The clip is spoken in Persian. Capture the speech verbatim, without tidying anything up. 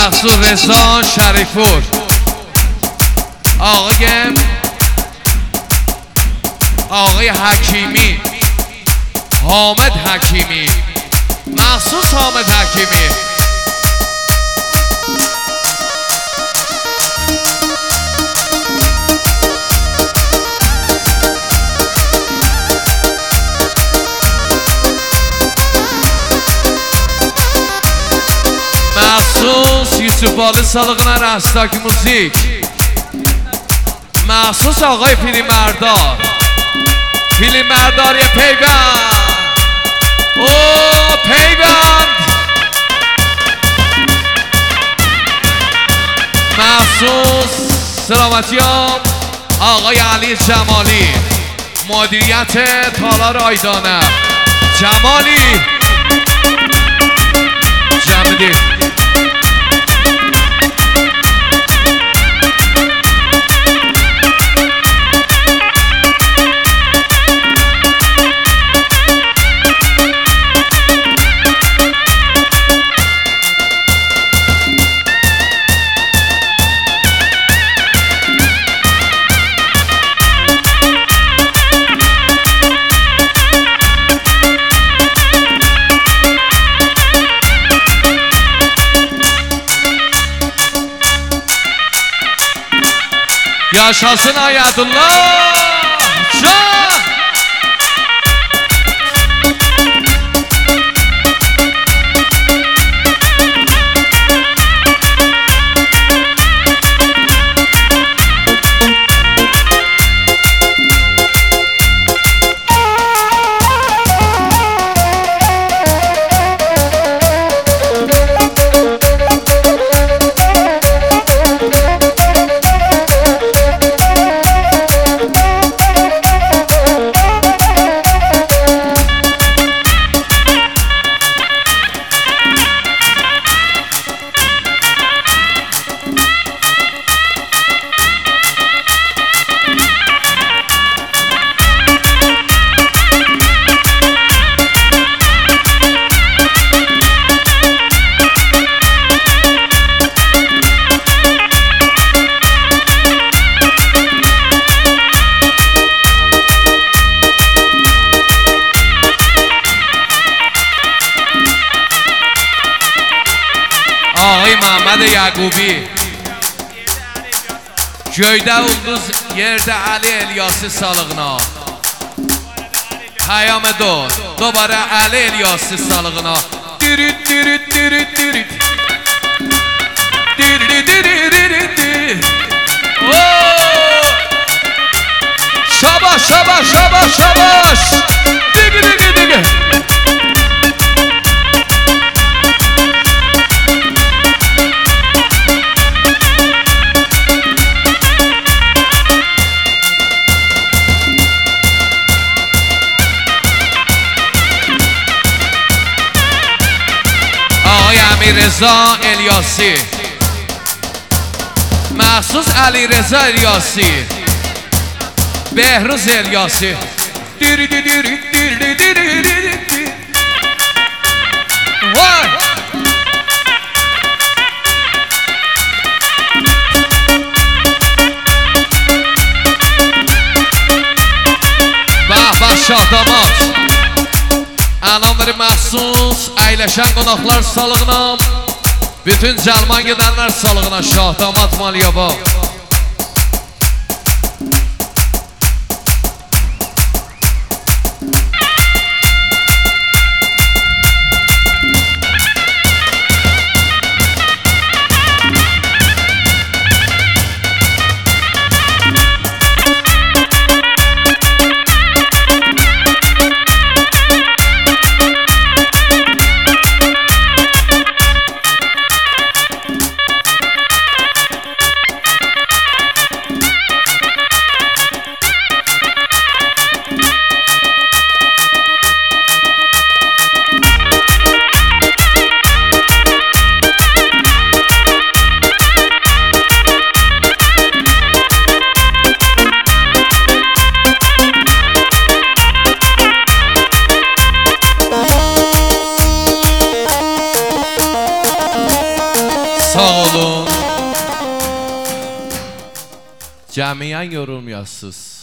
مخصوص رضا شریفپور، آقای آقای حکیمی، حامد حکیمی، مخصوص حامد حکیمی. مخصوص یوسف آل سالقنا رستاک موزیک، مخصوص آقای فیلمبردار، فیلمبرداری پیوند. او پیوند مخصوص سلامتیام آقای علی جمالی، مدیریت تالار آیدانه. جمالی جمدی yaşasın Ayadullah Can. آقای محمد یعقوبی، جایده اولوز یرده علی الیاسی سالقنا. پیام دو دوباره علی الیاسی سالقنا. دیرید دیرید دیرید دیرید دیرید دیرید دیرید. شاباش شاباش شاباش شاباش. دیگه دیگه دیگه آقای امیررضا الیاسی، مخصوص علی رضا الیاسی، بهروز الیاسی. دیری دیری دیری دیری دیری دیری. وای به به شادامات. الان برای مخصوص ایلشن قناقlar salığına, bütün Calman gidenler salığına. Şahdamat Maliyaba. Cəmiyyən yorulmayasınız.